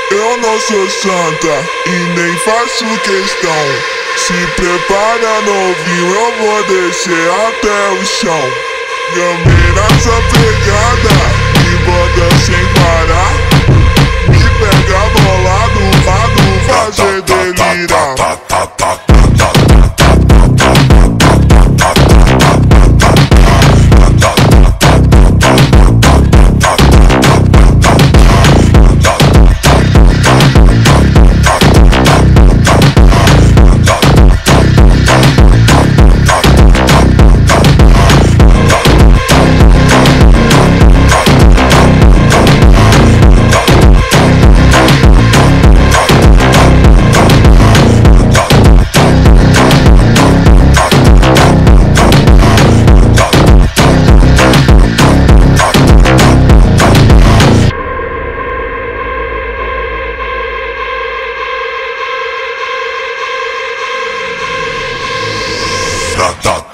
Eu não sou santa e nem faço questão. Se prepara novinho, eu vou descer até o chão. Gamei nessa pegada e bota sem parar. Me pega bolado, lado, fazer delirar. Da